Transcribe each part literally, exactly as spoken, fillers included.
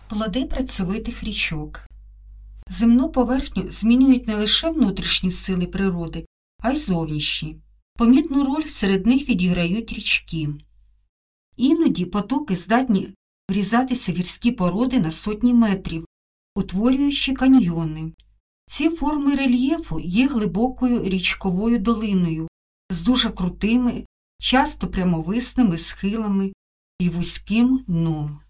Плоди працьовитих річок. Земну поверхню змінюють не лише внутрішні сили природи, а й зовнішні. Помітну роль серед них відіграють річки. Іноді потоки здатні врізатися в гірські породи на сотні метрів, утворюючи каньйони. Ці форми рельєфу є глибокою річковою долиною з дуже крутими, часто прямовисними схилами і вузьким дном.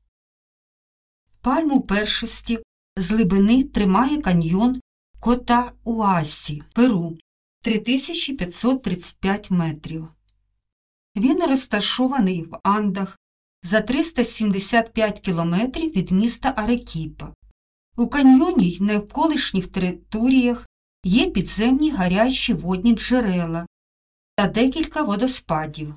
Пальму першості з глибини тримає каньйон Котауасі, Перу, три тисячі п'ятсот тридцять п'ять метрів. Він розташований в Андах за триста сімдесят п'ять кілометрів від міста Арекіпа. У каньйоні й навколишніх територіях є підземні гарячі водні джерела та декілька водоспадів.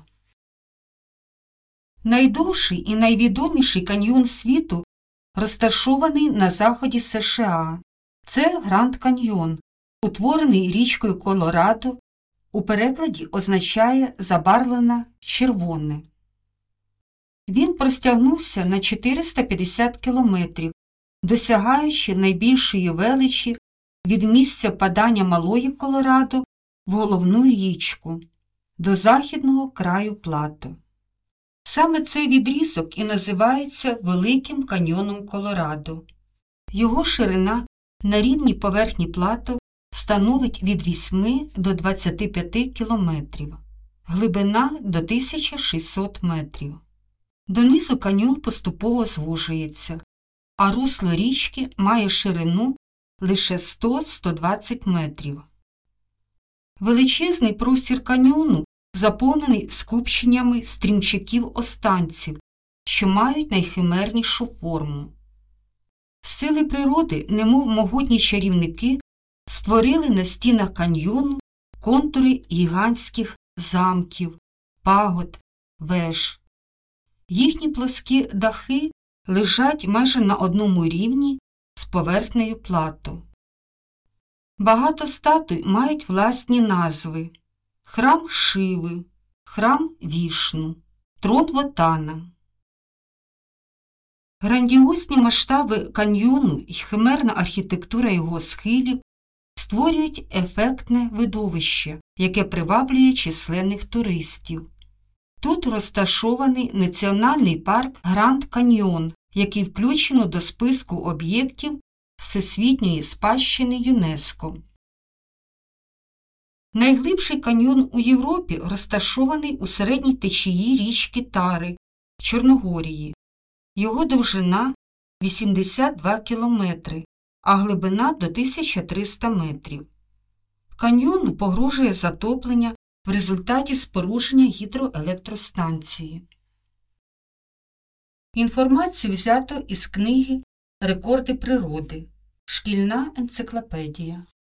Найдовший і найвідоміший каньйон світу розташований на заході США. Це Гранд Каньйон, утворений річкою Колорадо, у перекладі означає «забарвлена червоне». Він простягнувся на чотириста п'ятдесят кілометрів, досягаючи найбільшої величі від місця впадання Малої Колорадо в головну річку до західного краю плато. Саме цей відрізок і називається Великим каньйоном Колорадо. Його ширина на рівні поверхні плато становить від восьми до двадцяти п'яти кілометрів, глибина до тисячі шістсот метрів. Донизу каньйон поступово звужується, а русло річки має ширину лише сто - сто двадцять метрів. Величезний простір каньйону заповнений скупченнями стрімчаків-останців, що мають найхимернішу форму. Сили природи, немов могутні чарівники, створили на стінах каньйону контури гігантських замків, пагод, веж. Їхні плоскі дахи лежать майже на одному рівні з поверхнею плато. Багато статуй мають власні назви: храм Шиви, храм Вішну, трон Вотана. Грандіозні масштаби каньйону і химерна архітектура його схилів створюють ефектне видовище, яке приваблює численних туристів. Тут розташований національний парк Гранд Каньйон, який включено до списку об'єктів Всесвітньої спадщини ЮНЕСКО. Найглибший каньйон у Європі розташований у середній течії річки Тари в Чорногорії. Його довжина – вісімдесят два кілометри, а глибина – до тисячі трьохсот метрів. Каньйону погрожує затоплення в результаті спорудження гідроелектростанції. Інформацію взято із книги «Рекорди природи. Шкільна енциклопедія».